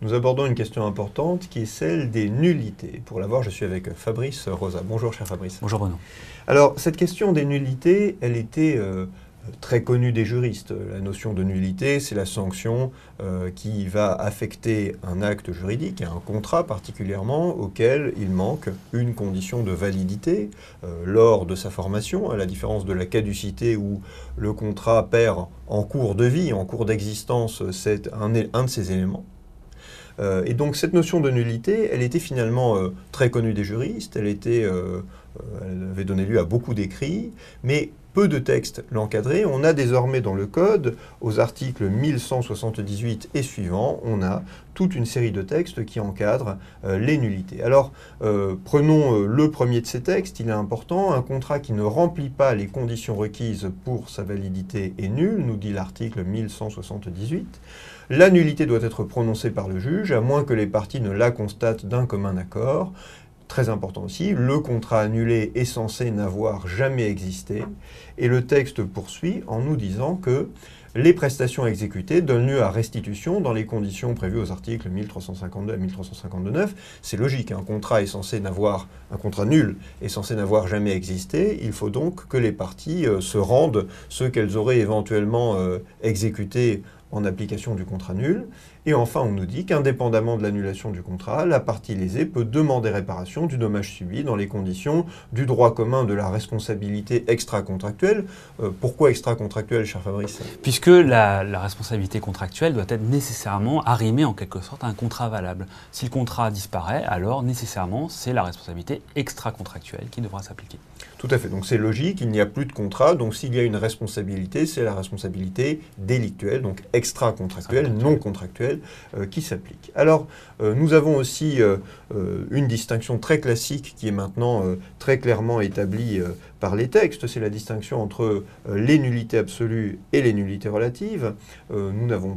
Nous abordons une question importante qui est celle des nullités. Pour la voir, je suis avec Fabrice Rosa. Bonjour, cher Fabrice. Bonjour Bruno. Alors, cette question des nullités, elle était très connue des juristes. La notion de nullité, c'est la sanction qui va affecter un acte juridique, un contrat particulièrement, auquel il manque une condition de validité lors de sa formation, à la différence de la caducité où le contrat perd en cours de vie, en cours d'existence, c'est un de ces éléments. Et donc cette notion de nullité, elle était finalement très connue des juristes, elle avait donné lieu à beaucoup d'écrits, mais peu de textes l'encadraient. On a désormais dans le Code, aux articles 1178 et suivants, on a toute une série de textes qui encadrent les nullités. Alors, prenons le premier de ces textes, il est important. Un contrat qui ne remplit pas les conditions requises pour sa validité est nul, nous dit l'article 1178. La nullité doit être prononcée par le juge, à moins que les parties ne la constatent d'un commun accord. Très important aussi, le contrat annulé est censé n'avoir jamais existé. Et le texte poursuit en nous disant que les prestations exécutées donnent lieu à restitution dans les conditions prévues aux articles 1352 à 1359. C'est logique, un contrat nul est censé n'avoir jamais existé. Il faut donc que les parties se rendent ce qu'elles auraient éventuellement exécuté en application du contrat nul. Et enfin, on nous dit qu'indépendamment de l'annulation du contrat, la partie lésée peut demander réparation du dommage subi dans les conditions du droit commun de la responsabilité extra-contractuelle. Pourquoi extra-contractuelle, cher Fabrice? Puisque la responsabilité contractuelle doit être nécessairement arrimée en quelque sorte à un contrat valable. Si le contrat disparaît, alors nécessairement c'est la responsabilité extra-contractuelle qui devra s'appliquer. Tout à fait, donc c'est logique, il n'y a plus de contrat, donc s'il y a une responsabilité, c'est la responsabilité délictuelle, donc extra-contractuelle, non contractuelle, qui s'applique. Alors, nous avons aussi une distinction très classique qui est maintenant très clairement établie par les textes, c'est la distinction entre les nullités absolues et les nullités relatives. Nous n'allons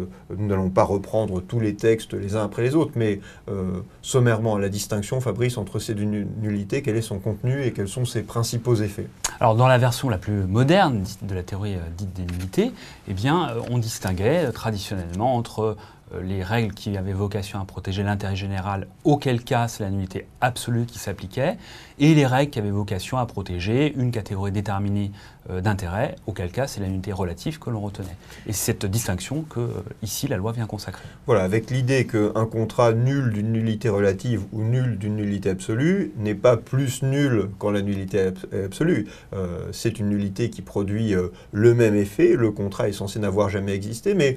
pas reprendre tous les textes les uns après les autres, mais sommairement, la distinction, Fabrice, entre ces deux nullités, quel est son contenu et quels sont ses principaux effets? Alors dans la version la plus moderne de la théorie dite des nullités, eh bien, on distinguait traditionnellement entre les règles qui avaient vocation à protéger l'intérêt général, auquel cas c'est la nullité absolue qui s'appliquait, et les règles qui avaient vocation à protéger une catégorie déterminée d'intérêt, auquel cas c'est la nullité relative que l'on retenait. Et c'est cette distinction que, ici, la loi vient consacrer. Voilà, avec l'idée qu'un contrat nul d'une nullité relative ou nul d'une nullité absolue n'est pas plus nul quand la nullité est absolue. C'est une nullité qui produit le même effet, le contrat est censé n'avoir jamais existé, mais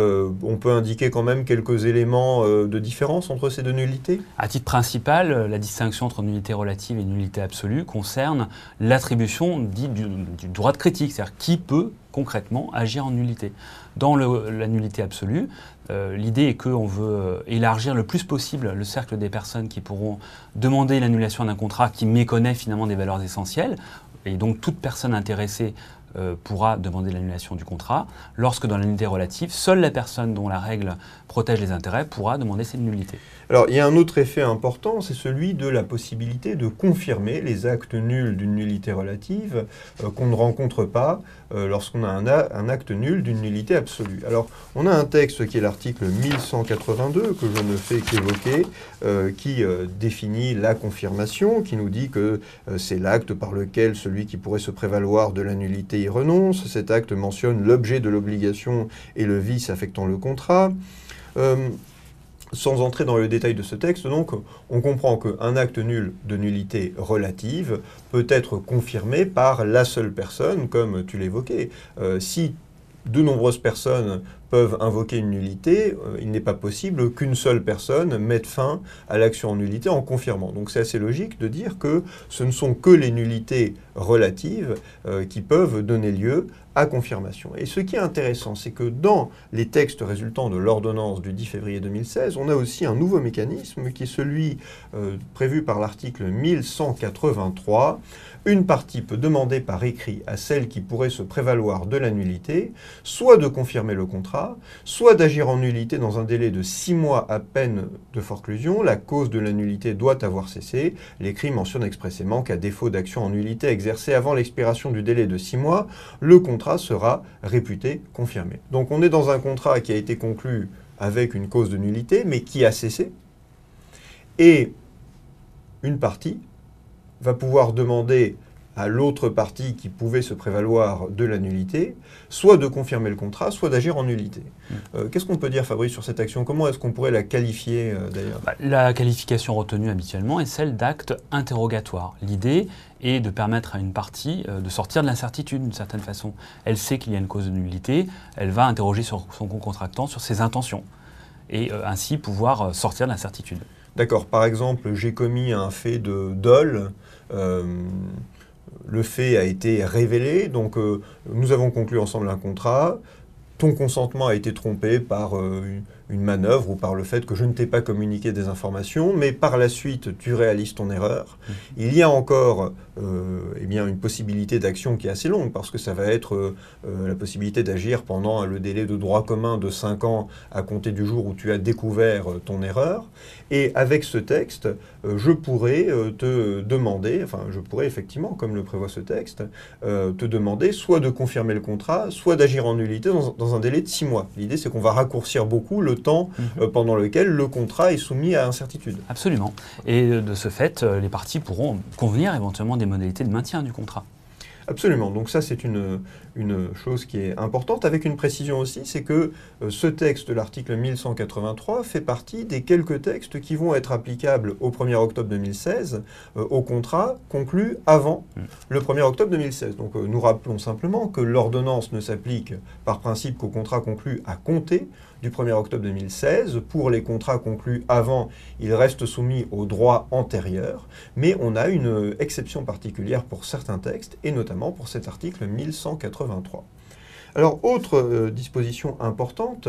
on peut indiquer quand même quelques éléments de différence entre ces deux nullités? À titre principal, la distinction entre nullité relative et nullité absolue concerne l'attribution dite du droit de critique, c'est-à-dire qui peut concrètement agir en nullité. Dans la nullité absolue, l'idée est qu'on veut élargir le plus possible le cercle des personnes qui pourront demander l'annulation d'un contrat qui méconnaît finalement des valeurs essentielles, et donc toute personne intéressée pourra demander l'annulation du contrat, lorsque dans la nullité relative, seule la personne dont la règle protège les intérêts pourra demander cette nullité. Alors, il y a un autre effet important, c'est celui de la possibilité de confirmer les actes nuls d'une nullité relative qu'on ne rencontre pas lorsqu'on a un acte nul d'une nullité absolue. Alors, on a un texte qui est l'article 1182, que je ne fais qu'évoquer, qui définit la confirmation, qui nous dit que c'est l'acte par lequel celui qui pourrait se prévaloir de la nullité y renonce. Cet acte mentionne l'objet de l'obligation et le vice affectant le contrat. Sans entrer dans le détail de ce texte, donc, on comprend qu'un acte nul de nullité relative peut être confirmé par la seule personne, comme tu l'évoquais. Si de nombreuses personnes peuvent invoquer une nullité, il n'est pas possible qu'une seule personne mette fin à l'action en nullité en confirmant. Donc c'est assez logique de dire que ce ne sont que les nullités relatives qui peuvent donner lieu à confirmation. Et ce qui est intéressant, c'est que dans les textes résultant de l'ordonnance du 10 février 2016, on a aussi un nouveau mécanisme qui est celui prévu par l'article 1183. Une partie peut demander par écrit à celle qui pourrait se prévaloir de la nullité, soit de confirmer le contrat, soit d'agir en nullité dans un délai de 6 mois à peine de forclusion. La cause de la nullité doit avoir cessé. L'écrit mentionne expressément qu'à défaut d'action en nullité exercée avant l'expiration du délai de 6 mois, le contrat sera réputé confirmé. Donc on est dans un contrat qui a été conclu avec une cause de nullité, mais qui a cessé. Et une partie va pouvoir demander à l'autre partie qui pouvait se prévaloir de la nullité, soit de confirmer le contrat, soit d'agir en nullité. Qu'est-ce qu'on peut dire, Fabrice, sur cette action? Comment est-ce qu'on pourrait la qualifier, d'ailleurs? La qualification retenue habituellement est celle d'acte interrogatoire. L'idée est de permettre à une partie de sortir de l'incertitude d'une certaine façon. Elle sait qu'il y a une cause de nullité, elle va interroger son co-contractant sur ses intentions et ainsi pouvoir sortir de l'incertitude. D'accord. Par exemple, j'ai commis un fait de dol. Le fait a été révélé, donc nous avons conclu ensemble un contrat. Ton consentement a été trompé par une manœuvre ou par le fait que je ne t'ai pas communiqué des informations, mais par la suite, tu réalises ton erreur. Il y a encore eh bien, une possibilité d'action qui est assez longue, parce que ça va être la possibilité d'agir pendant le délai de droit commun de 5 ans à compter du jour où tu as découvert ton erreur. Et avec ce texte, je pourrais te demander, enfin je pourrais effectivement, comme le prévoit ce texte, te demander soit de confirmer le contrat, soit d'agir en nullité dans un délai de 6 mois. L'idée, c'est qu'on va raccourcir beaucoup le temps pendant lequel le contrat est soumis à incertitude. Absolument. Et de ce fait, les parties pourront convenir éventuellement des modalités de maintien du contrat. Absolument. Donc ça, c'est une chose qui est importante, avec une précision aussi, c'est que ce texte de l'article 1183 fait partie des quelques textes qui vont être applicables au 1er octobre 2016 au contrat conclu avant le 1er octobre 2016. Donc nous rappelons simplement que l'ordonnance ne s'applique par principe qu'au contrat conclu à compter du 1er octobre 2016. Pour les contrats conclus avant, ils restent soumis au droit antérieur, mais on a une exception particulière pour certains textes, et notamment pour cet article 1183. Alors, autre disposition importante,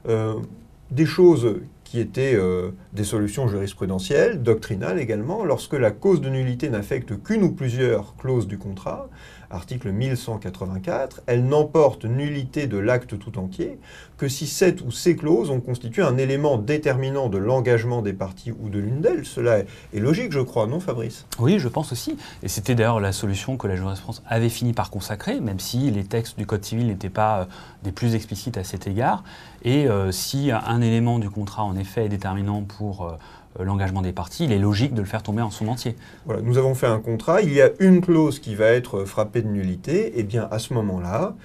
des choses qui étaient des solutions jurisprudentielles, doctrinales également, lorsque la cause de nullité n'affecte qu'une ou plusieurs clauses du contrat, article 1184, elle n'emporte nullité de l'acte tout entier que si cette ou ces clauses ont constitué un élément déterminant de l'engagement des parties ou de l'une d'elles. Cela est logique, je crois, non, Fabrice? Oui, je pense aussi. Et c'était d'ailleurs la solution que la jurisprudence avait fini par consacrer, même si les textes du Code civil n'étaient pas des plus explicites à cet égard. Et si un élément du contrat, en effet, est déterminant pour l'engagement des parties, il est logique de le faire tomber en son entier. Voilà, nous avons fait un contrat, il y a une clause qui va être frappée de nullité, et bien à ce moment-là,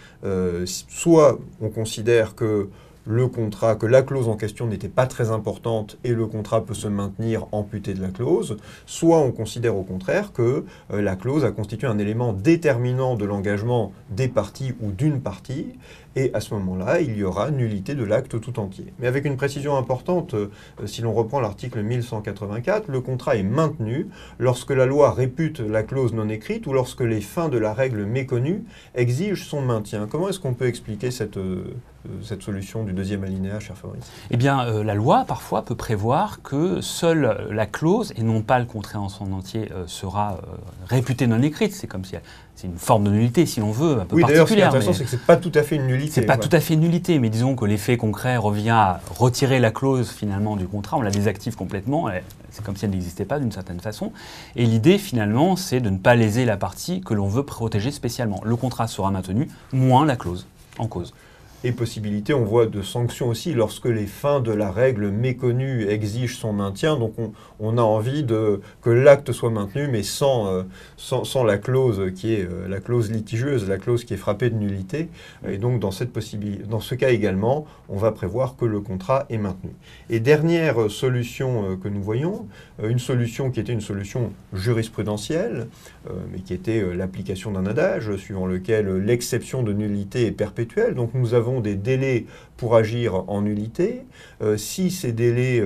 soit on considère que le contrat, que la clause en question n'était pas très importante et le contrat peut se maintenir amputé de la clause, soit on considère au contraire que la clause a constitué un élément déterminant de l'engagement des parties ou d'une partie, et à ce moment-là, il y aura nullité de l'acte tout entier. Mais avec une précision importante, si l'on reprend l'article 1184, le contrat est maintenu lorsque la loi répute la clause non écrite ou lorsque les fins de la règle méconnue exigent son maintien. Comment est-ce qu'on peut expliquer cette solution du deuxième alinéa, cher Fabrice? Eh bien, la loi, parfois, peut prévoir que seule la clause, et non pas le contrat en son entier, sera réputée non écrite. C'est comme si c'est une forme de nullité, si l'on veut, un peu particulière. Oui, d'ailleurs, ce qui est intéressant, c'est que ce n'est pas tout à fait une nullité. C'est pas tout à fait une nullité, mais disons que l'effet concret revient à retirer la clause, finalement, du contrat. On la désactive complètement. C'est comme si elle n'existait pas, d'une certaine façon. Et l'idée, finalement, c'est de ne pas léser la partie que l'on veut protéger spécialement. Le contrat sera maintenu, moins la clause en cause. Et possibilité, on voit, de sanctions aussi lorsque les fins de la règle méconnue exigent son maintien. Donc on a envie que l'acte soit maintenu, mais sans la clause qui est la clause litigieuse, la clause qui est frappée de nullité. Et donc dans ce cas également, on va prévoir que le contrat est maintenu. Et dernière solution que nous voyons, une solution qui était une solution jurisprudentielle, mais qui était l'application d'un adage suivant lequel l'exception de nullité est perpétuelle. Donc nous avons des délais pour agir en nullité. Si ces délais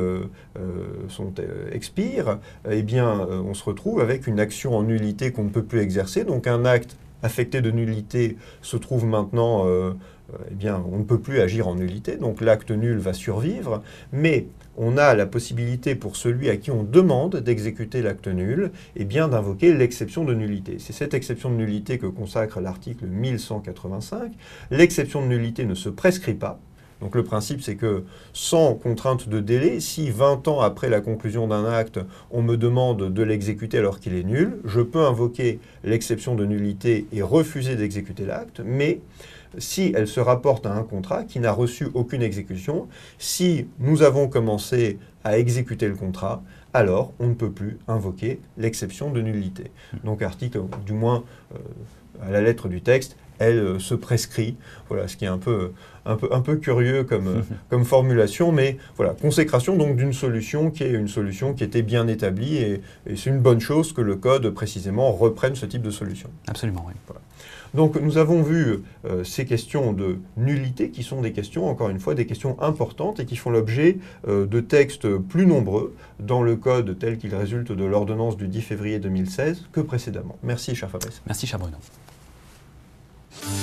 expirent, eh bien, on se retrouve avec une action en nullité qu'on ne peut plus exercer. Donc un acte affecté de nullité se trouve maintenant, eh bien, on ne peut plus agir en nullité. Donc l'acte nul va survivre, mais on a la possibilité pour celui à qui on demande d'exécuter l'acte nul, eh bien d'invoquer l'exception de nullité. C'est cette exception de nullité que consacre l'article 1185. L'exception de nullité ne se prescrit pas. Donc le principe, c'est que sans contrainte de délai, si 20 ans après la conclusion d'un acte, on me demande de l'exécuter alors qu'il est nul, je peux invoquer l'exception de nullité et refuser d'exécuter l'acte, mais si elle se rapporte à un contrat qui n'a reçu aucune exécution. Si nous avons commencé à exécuter le contrat, alors on ne peut plus invoquer l'exception de nullité. Donc article, du moins à la lettre du texte, elle se prescrit, voilà, ce qui est un peu curieux comme formulation, mais voilà, consécration donc d'une solution qui est une solution qui était bien établie, et c'est une bonne chose que le Code précisément reprenne ce type de solution. Absolument, oui. Voilà. Donc nous avons vu ces questions de nullité qui sont des questions, encore une fois, des questions importantes et qui font l'objet de textes plus nombreux dans le Code tel qu'il résulte de l'ordonnance du 10 février 2016 que précédemment. Merci, cher Fabrice. Merci, cher Bruno.